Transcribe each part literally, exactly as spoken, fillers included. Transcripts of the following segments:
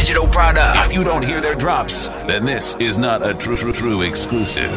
digital product. If you don't hear their drops, then this is not a true, true, true exclusive.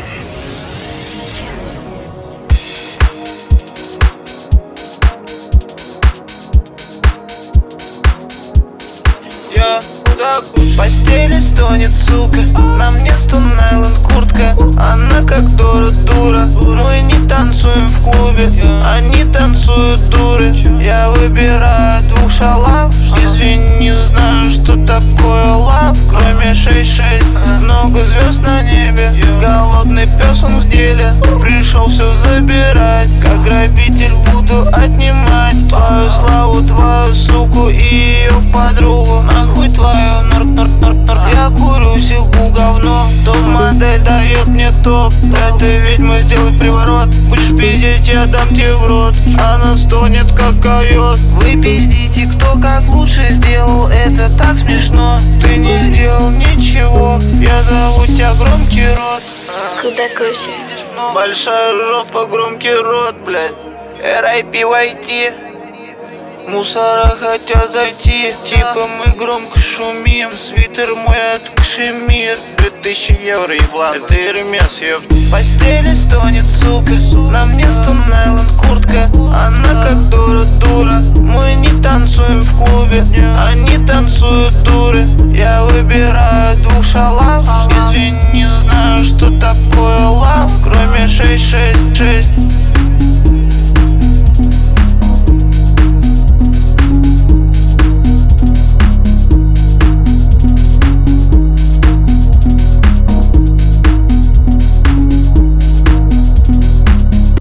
Я куда в постели стонет, сука. На мне стон-найлон куртка. Она как дура-дура. Мы не танцуем в клубе, они танцуют дуры. Я выбираю двух шалав. Извини, не знаю, что такое лав. Кроме шесть шесть, много звезд на небе. Голодный пес, он в деле. Пришел все забирать. Как грабитель буду отнимать твою славу, твою суку и ее подругу. Нахуй твою нар-нар-нар-нар. Я курю сигу говно. Топ-модель дает мне топ. Это ведьма, сделай приворот. Будешь пиздеть, я дам тебе в рот. Она стонет, как койот. Вы пиздите, кто как лучше сделал. Это так смешно. Ты не сделал ничего. Я зову тебя громкий рот. Куда кушай? Большая жопа, громкий рот, блядь. эр ай пи вай ти. Мусора хотят зайти. Типа мы громко шумим. Свитер мой от Кашемир. Две тысячи евро, еблан. Это Эрмес, ёпт. В постели стонет, сука. На мне стон-найлон куртка. Она как дура